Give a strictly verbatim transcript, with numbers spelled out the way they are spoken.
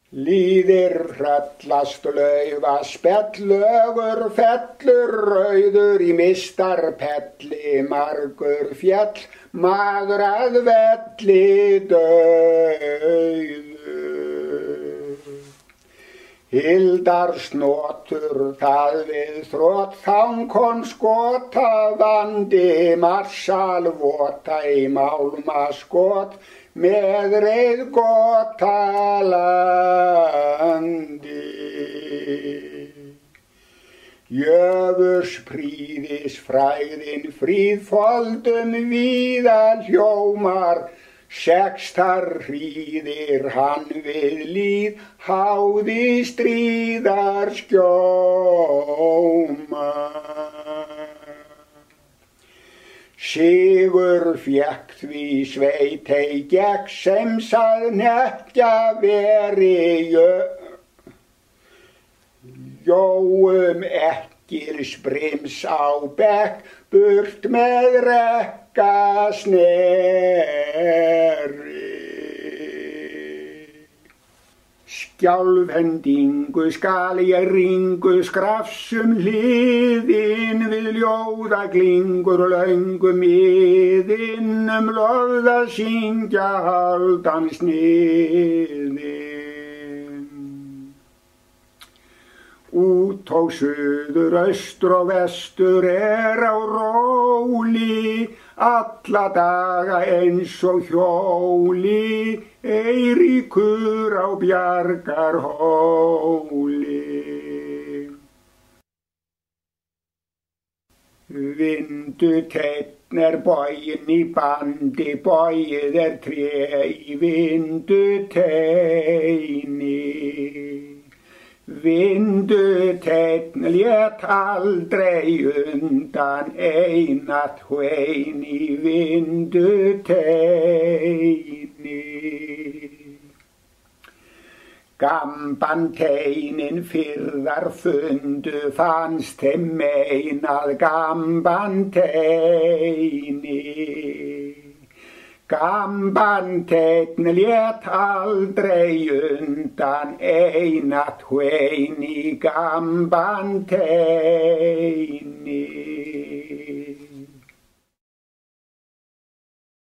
Líðir hröllast laufa spellögur fellur rauður í mistarpelli margur fjall magrað velli dauður. Hildar snotur það við þrótt þangkon skota vandi marsal vota í málma skot með reið gota landi. Jöfurs príðis fræðin fríðfoldum víða hljómar, sextar hríðir hann við líð háði stríðar skjómar. Sigur fékk því sveitey gekk sem sað hnekkja veri jóum ekkils brims á bekk burt með rekka sneri. Skjálfhendingu skal ég ringu skrafsum hliðin við ljóðaglingur löngu miðin um lofða syngja haldan sniðin. Út á suður, austur og vestur er á róli alla daga eins og hjóli, Eiríkur á Bjargarhóli. Vinduteinn er boginn í bandi, bogið er tré í vinduteini. Vinduteinn lét aldrei undan einatt hvein í vinduteini. Gambanteinin fyrðar fundu fannst þeim meinað gambanteini. Gambanteinn lét aldrei undan einatt hvein í gambanteini.